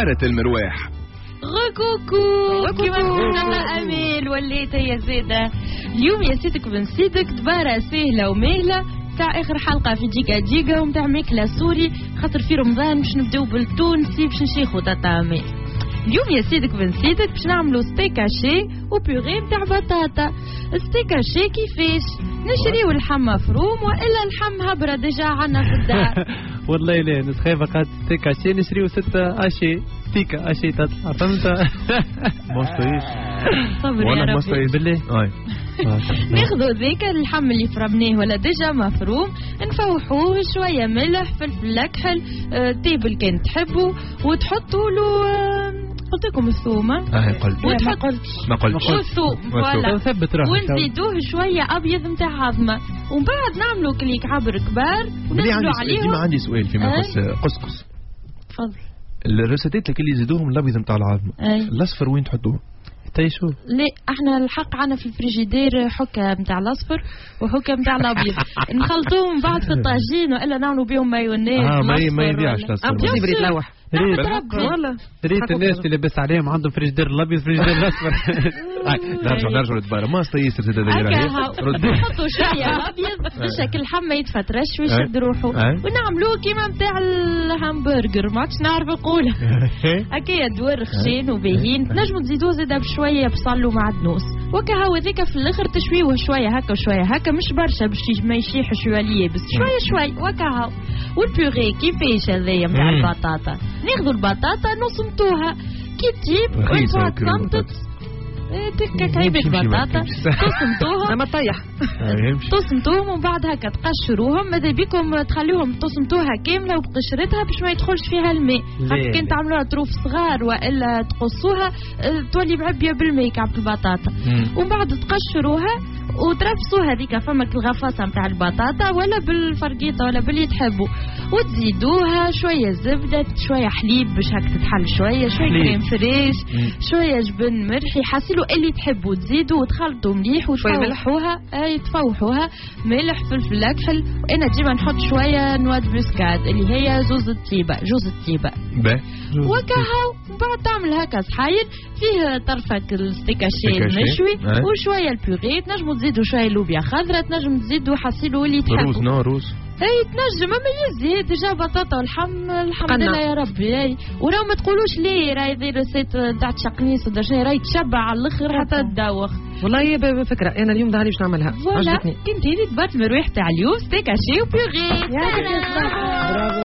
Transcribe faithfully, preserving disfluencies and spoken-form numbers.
دبارة المرواح. غوكوكو كيما قلنا امال وليت هي زاده. اليوم يا سيدك بن سيدك دبارة سهله ومهله تاع اخر حلقه في جيكا جيكا ومتاع ماكله سوري، خاطر في رمضان باش نبداو بالتونسي باش نشيخوا تاتا امال. اليوم يا سيدك بن سيدك باش نعملوا ستيك هاشي وبيغي نتاع بطاطا. ستيك هاشي كيفاش؟ نشريو اللحم مفروم والا اللحم هبره ديجا عنا في الدار. والله لا نسخي فقط ستيك هاشي نشريو ستة هاشي ستيك هاشي تطلع فهمت. ما صايش صبر يا ربي ما صايش بالله. ناخذوا ذيك اللحم اللي فرمناه ولا ديجا مفروم، نفوحوه شويه ملح فلفل اكحل آه، تيبل كان تحبوا، وتحطوا له آه، قلت لكم الثوم اه قلت ما قلتش ما قلتش والثوم فوالا، ثبت روحك ونزيدوه شويه ابيض نتاع عظمه، ومن بعد نعملوا كليك عبر كبار ونزلوا عليهم. ديما عندي سؤال فيما يخص قسقس. تفضل. الرسدات اللي يزيدوهم الابيض نتاع العظمه الاصفر وين تحطوه؟ تيشو لا احنا الحق عنا في الفريجيدير حكه نتاع الاصفر وحكه نتاع الابيض، نخلطوهم بعد في الطاجين والا نعملوا بهم مايونيز. اه ما ما يبيعش الاصفر بريد لوح والله ريت الناس اللي لبس عليهم عندهم فريجيدير الابيض فريجيدير الاصفر. نرجع نرجع للدبارة ما استيسر سيدة دايرة نحطوا شوية أبيض باش اللحم ما يتفترش ويشد روحه، ونعملوه كيما نتاع الهامبرجر ما عادش نعرف نقولها هكايا دوار خشين وباهين. تنجموا تزيدوه زاده بشوية بصل ومعدنوس وكهو ذيك في الاخر تشويوه شوية هكا وشوية هكا، مش برشا باش ما يشيحش شوية بس شوية شوية وكهو. والبيغي كيفاش هذايا نتاع البطاطا؟ ناخذوا البطاطا نصمتوها كي تجيب وتصمتت تكا كايبك بطاطا تصمتوهم ما طيح تصمتوهم ومن بعد هكا تقشروهم. ماذا بيكم تخليوهم تصمتوها كامله وبقشرتها باش ما يدخلش فيها الماء، خاطر كان تعملوها طروف صغار والا تقصوها تولي معبيه بالماء كعب البطاطا. ومن بعد تقشروها وترفسوها هذيك فمك الغفاصه نتاع البطاطا ولا بالفرقيطه ولا باللي تحبوا، وتزيدوها شويه زبده شويه حليب باش هكا تتحل شويه شويه كريم فريش شويه جبن مرحي حاسيلو اللي تحبوا تزيدوا وتخلطوا مليح وتفوحوها. اي تفوحوها ملح فلفل اكحل. انا ديما نحط شويه نواد بسكاد اللي هي جوز الطيبه جوز الطيبه وكهو. بعد تعمل هكا صحايل فيه طرفك الستيكاشي المشوي وشويه البيغي. تنجموا تزيدوا شويه لوبيا خضراء، تنجموا تزيدوا حصيلوا اللي تحبوا روز نو روز اي تنجم اما يزيد ديجا بطاطا والحم الحمد لله يا ربي. اي وراه ما تقولوش ليه راهي ذي ريسيت تاع تشقنيس ولا شيء راهي تشبع على الاخر حتى تدوخ. والله هي فكره انا اليوم ظهري باش نعملها عجبتني. كنت هذي تبات المرويح تاع اليوم ستيك هاشي وبيغي.